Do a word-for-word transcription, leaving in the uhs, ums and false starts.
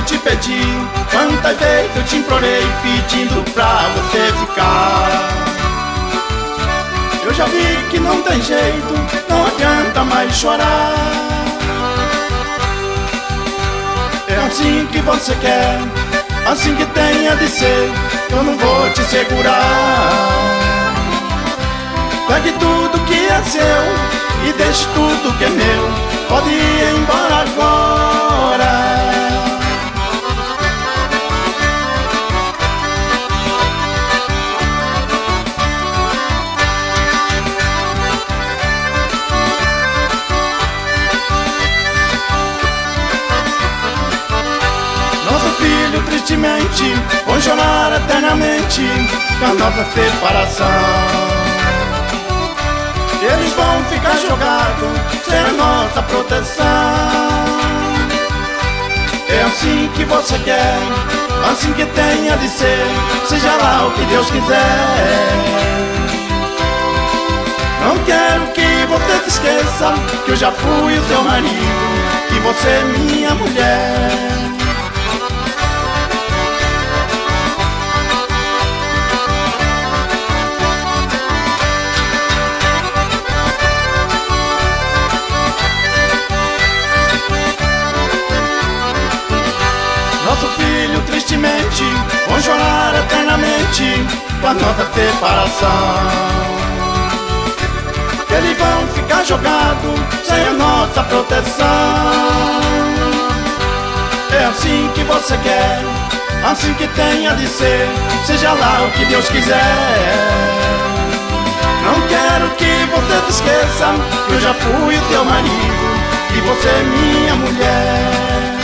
eu te pedi, quantas vezes eu te implorei pedindo pra você ficar. Eu já vi que não tem jeito, não adianta mais chorar. É assim que você quer, assim que tenha de ser, eu não vou te segurar. Pegue tudo que é seu e deixe tudo que é meu, pode ir embora agora. Nosso filho tristemente vão chorar eternamente com a nossa separação. Eles vão ficar jogados sem a nossa proteção. É assim que você quer, assim que tenha de ser, seja lá o que Deus quiser. Não quero que você se esqueça que eu já fui o seu marido, que você é minha mulher. Nosso filho tristemente vão chorar eternamente com a nossa separação. Eles vão ficar jogados sem a nossa proteção. É assim que você quer, assim que tenha de ser, seja lá o que Deus quiser. Não quero que você se esqueça que eu já fui o teu marido, e você é minha mulher.